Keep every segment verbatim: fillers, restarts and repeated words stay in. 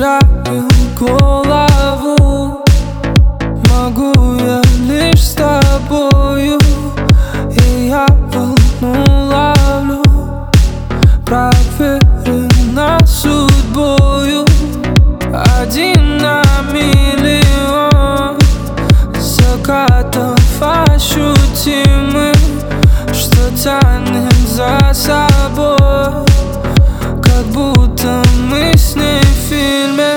теряю голову. Могу я лишь с тобою, и я волну ловлю, проверена судьбою. Один на миллион закатов ощутимых, что тянет за собой, как будто мы с ней в фильме.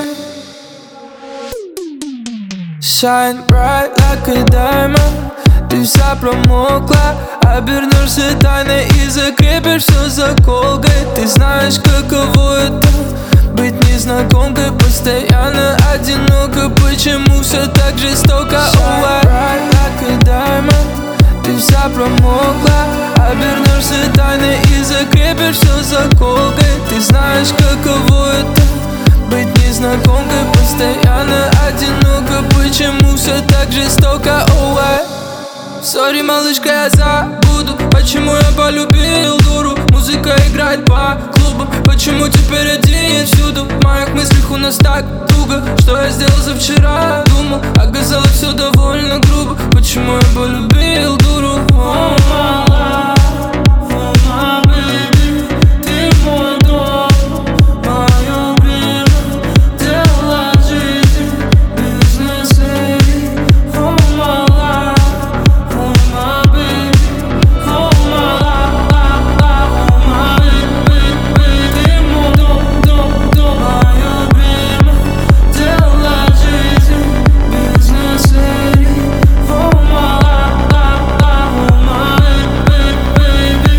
Shine bright like a diamond. Ты вся промокла, обернешься тайной и закрепишь все заколкой. Ты знаешь, каково это быть незнакомкой, постоянно одиноко. Почему все так жестоко? Shine bright like a diamond. Ты вся промокла, обернешься тайной и закрепишь все заколкой. Ты знаешь, каково это быть незнакомкой, постоянно одиноко. Почему все так жестоко? Oh, I... Сори, малышка, я забуду, почему я полюбил дуру. Музыка играет по клубам, почему теперь один всюду. В моих мыслях у нас так туго, что я сделал за вчера. Думал, оказалось все довольно грубо. Почему я полюбил дуру? Oh, my life, oh, my baby, ты мой дом, мое время, дело жизни, бизнес-леди. Oh, my life, oh, my baby, oh, my life, oh, my baby, ты мой дом, дом, дом, мое время, дело жизни, бизнес-леди. Oh, my life, oh, my baby.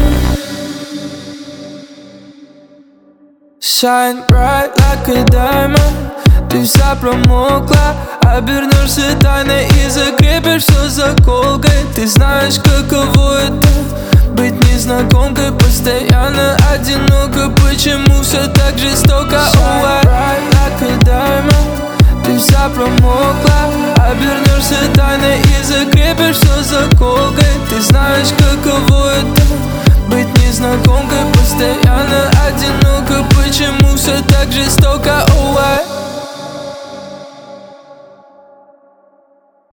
Shine bright like a diamond. Ты вся промокла, обернешься тайной и закрепишь все заколкой. Ты знаешь, каково это быть незнакомкой, постоянно одиноко. Почему все так жестоко? Shine bright like a diamond. Ты вся промокла, обернешься тайной и закрепишь все заколкой. Ты знаешь, каково это быть незнакомкой, постоянно одиноко. Почему все так жестоко?